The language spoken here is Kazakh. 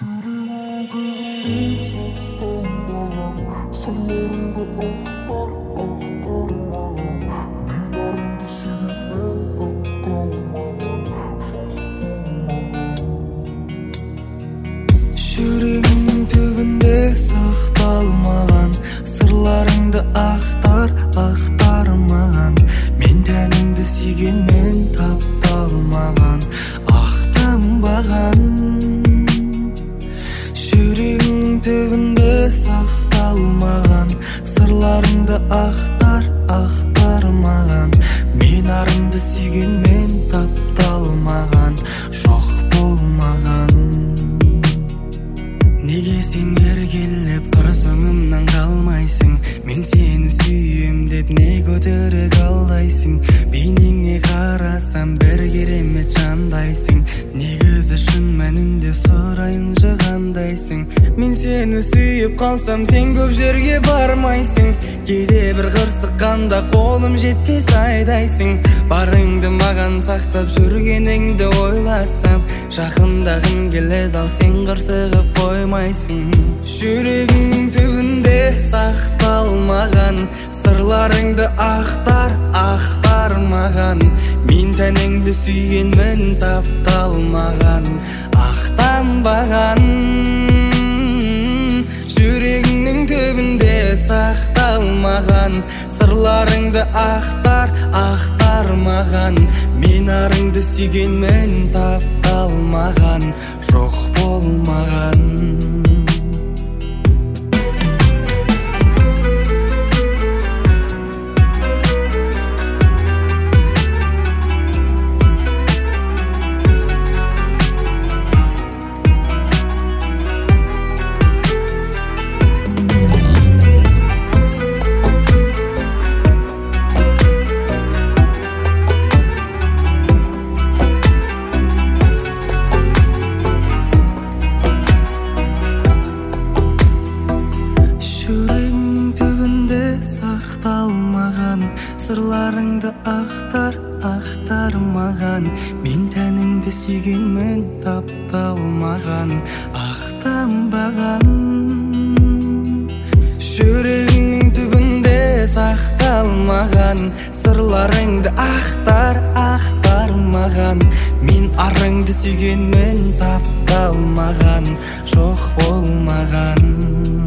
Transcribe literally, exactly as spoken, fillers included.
Жүрегімнің түбінде сақталмаған сырларыңды ақтар, ақтармаған. Мен тәніңді сүйгенмен тапталмаған, ақтанбаған. Жүрегімнің түбінде сақталмаған сырларыңды ақтар, ақтармаған. Мен арыңды сүйгенмен тапталмаған, жоқ болмаған. Неге сен еркелеп қыр соңымнан қалмайсың? Мен сені сүйем деп не көтерек алдайсың? Бейнеңе қарасам бір керемет жандайсың. Негізі шын мәнінде сұрайыншы қандайсың? Мен сені сүйіп қалсам сен көп жерге бармайсың. Кейде бір қырсыққанда қолым жетпес айдайсың. Барыңды маған сақтап жүргеніңді ойласам, жақындағым келеді ал сен қырсығып қоймайсың. Жүрегімнің түбінде сақталмаған сырларыңды ақтар, ақтармаған. Мен тәніңді сүйгенмен тапталмаған, ақтанбаған. Жүрегіңнің түбінде сақталмаған сырларыңды ақтар, ақтармаған. Мен арыңды сүйгенмен тапталмаған, жоқ болмаған. Жүрегімнің түбінде сақталмаған сырларыңды ақтар, ақтармаған. Мен тәніңді сүйгенмен тапталмаған, ақтанбаған. Жүрегімнің түбінде сақталмаған сырларыңды ақтар, ақтармаған. Мен арыңды сүйгенмен тапталмаған, жоқ болмаған.